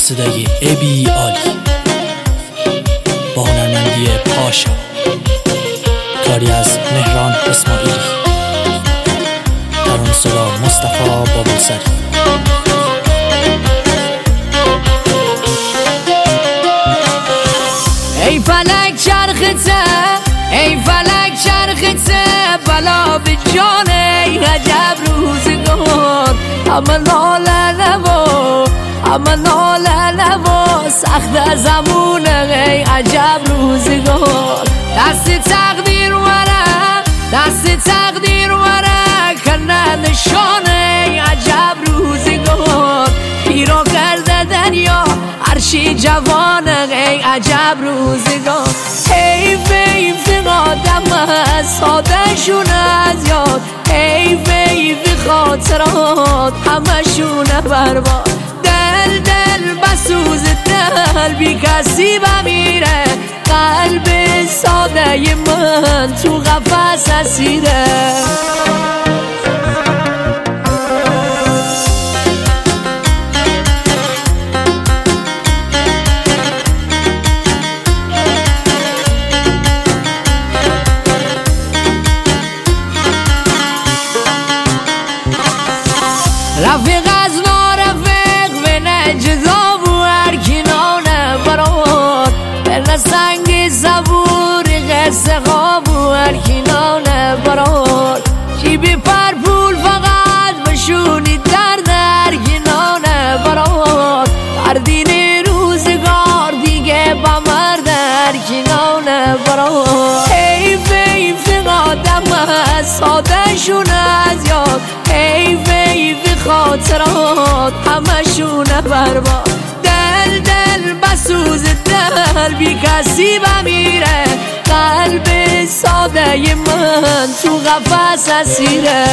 صدای ابی عالی با هنرمندی پاشا، کاری از مهران اسماعیلی، ترانه صدا مصطفی بابوسری. ای فلک چرخته، ای فلک چرخته، بلا به جان ای عجب روزگار. همه ناله نوا، همه ناله نوا، سخت زمونه ای عجب روزگار. دست تقدیر ورق، دست تقدیر ورق، کنه نشانه ای عجب روزگار. پیرا کرده دریا عرشی جوانه ای عجب روزگار. حیف حیف آدم ساده شون از یاد، حیف حیف خاطرات همه شونه برباد. دل دل بسوز دل بی کسی بمیره، قلب ساده من تو قفس اسیره. رفیق از نارفیق و نجدا و هرکنانه برات، بر سنگ صبور قصه خواب و هرکنانه برات. چی بی پرپول فقط بشونی درد هرکنانه برات. بردین روزگار دیگه بمرد هرکنانه برات. حیف حیف آدم ساده شون از یاد، حیف حیف خاطرات همه شونه برباد. دل دل بسوز دل بی کسی بمیره، قلب ساده من تو قفس اسیره.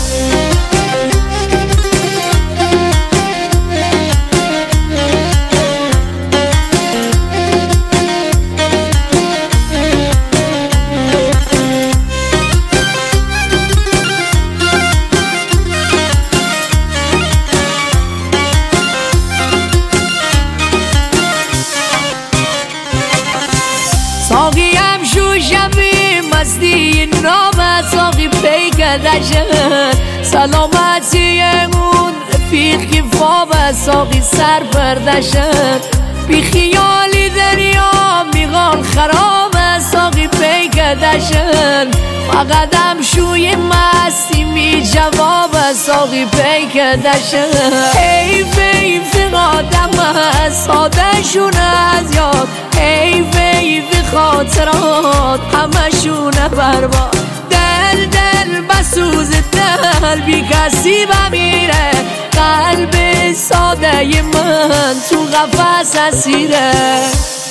ساقی هم شوشمی مستی نام ساقی پیکدشن، سلامتی اون رفیق که فاب ساقی سر پردشن. بی خیالی دریا میغان خراب ساقی پیکدشن، فقط هم شوی مستی می جواب ساقی پیکدشن. حیف حیف آدم ساده شون از یاد، حیف حیف خاطرات همه شونه برباد. دل دل بسوز دل بی کسی بمیره، قلب ساده من تو قفس اسیره.